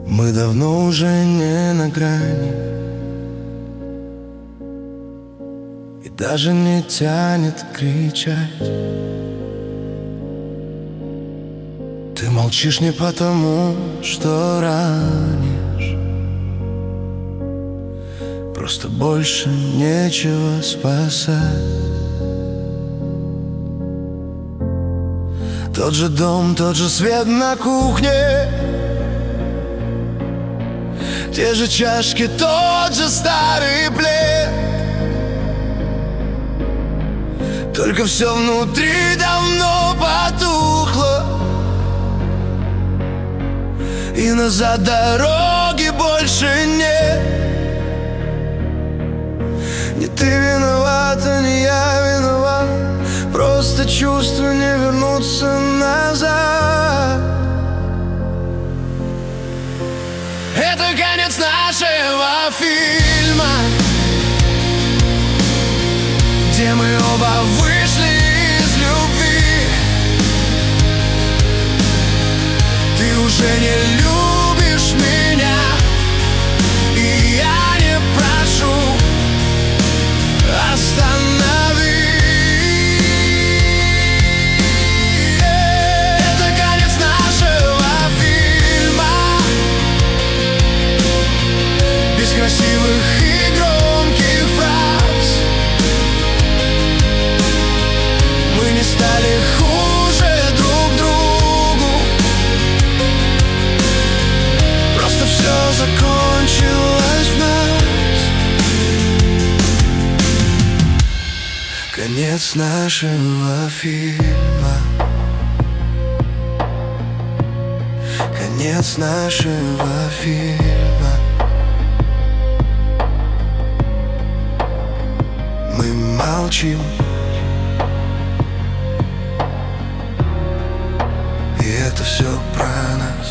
Мы давно уже не на грани, и даже не тянет кричать. Ты молчишь не потому, что ранишь, просто больше нечего спасать. Тот же дом, тот же свет на кухне, те же чашки, тот же старый плед. Только все внутри давно потухло, и назад дороги больше нет. Не ты виновата, не я виноват, просто чувства не вернутся назад. Это конец нашего фильма, где мы оба вышли из любви. Ты уже не любишь меня, и я не прошу, останови. Это конец нашего фильма, без красивых и громких фраз. Мы не стали хуже друг другу, просто все закончилось в нас. Конец нашего фильма, конец нашего фильма. Мы молчим, и это все про нас.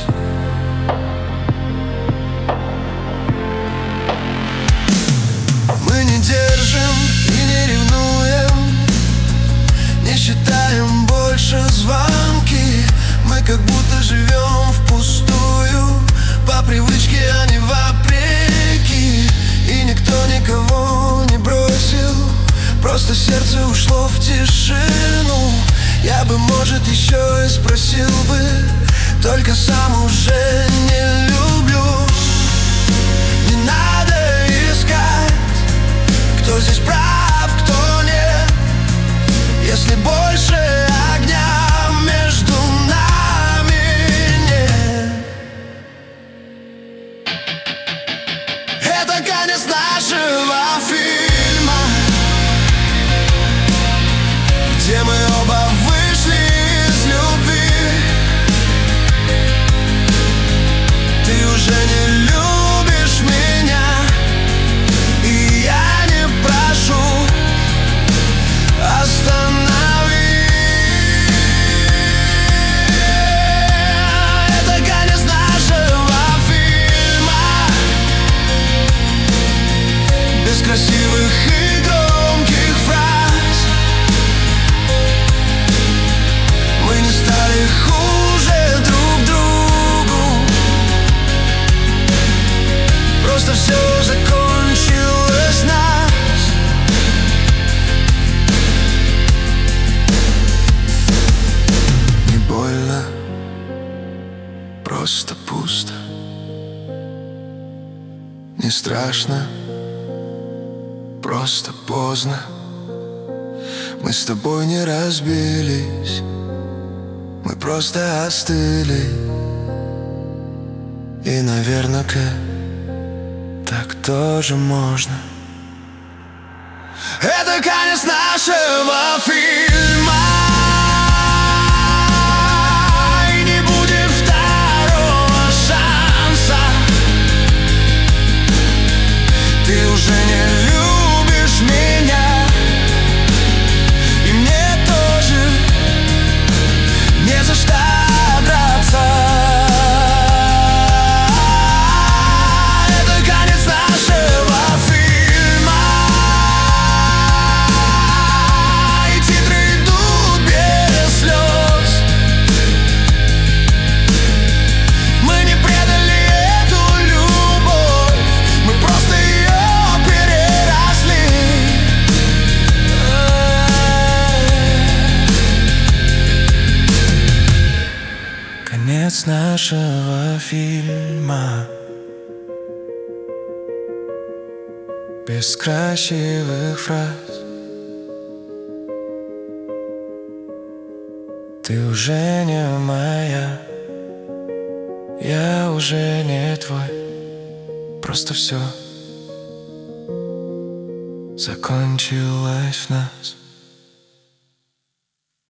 Мы не держим и не ревнуем, не считаем больше звонки. Мы как будто живем впустую, по привычке, а не вопреки. И никто никого не бросил, просто сердце ушло в тишину. Я бы, может, еще и спросил бы, только сам уже не люблю. Не надо искать, кто здесь прав, кто нет, если больше огня между нами нет. Это конец нашего фильма, где мы оба вышли из любви. Ты уже не любишь меня, и я не прошу, останови. Это конец нашего фильма, без красивых и громких фраз. Мы не стали хуже друг другу, просто все закончилось в нас. Не больно, просто пусто. Не страшно, просто поздно. Мы с тобой не разбились, мы просто остыли. И, наверное, так тоже можно. Это конец нашего фильма, и не будет второго шанса. Ты уже не любишь меня, и мне тоже не за что драться. Это конец нашего фильма, и титры идут конец нашего фильма, без красивых фраз. Ты уже не моя, я уже не твой. Просто все закончилось в нас.